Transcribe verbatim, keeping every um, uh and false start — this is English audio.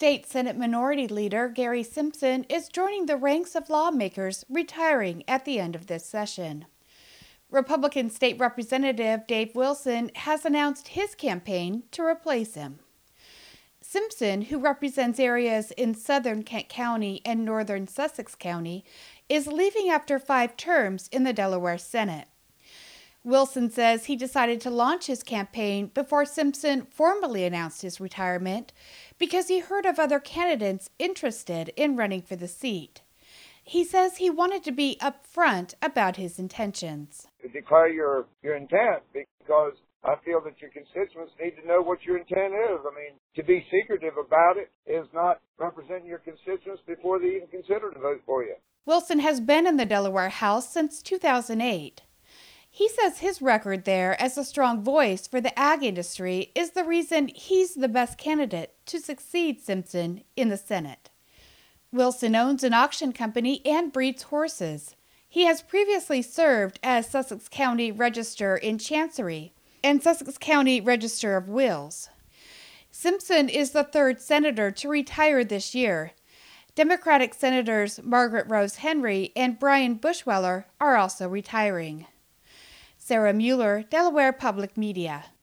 State Senate Minority Leader Gary Simpson is joining the ranks of lawmakers retiring at the end of this session. Republican State Representative Dave Wilson has announced his campaign to replace him. Simpson, who represents areas in southern Kent County and northern Sussex County, is leaving after five terms in the Delaware Senate. Wilson says he decided to launch his campaign before Simpson formally announced his retirement because he heard of other candidates interested in running for the seat. He says he wanted to be upfront about his intentions. Declare your, your intent, because I feel that your constituents need to know what your intent is. I mean, to be secretive about it is not representing your constituents before they even consider to vote for you. Wilson has been in the Delaware House since two thousand eight. He says his record there as a strong voice for the ag industry is the reason he's the best candidate to succeed Simpson in the Senate. Wilson owns an auction company and breeds horses. He has previously served as Sussex County Register in Chancery and Sussex County Register of Wills. Simpson is the third senator to retire this year. Democratic Senators Margaret Rose Henry and Brian Bushweller are also retiring. Sarah Mueller, Delaware Public Media.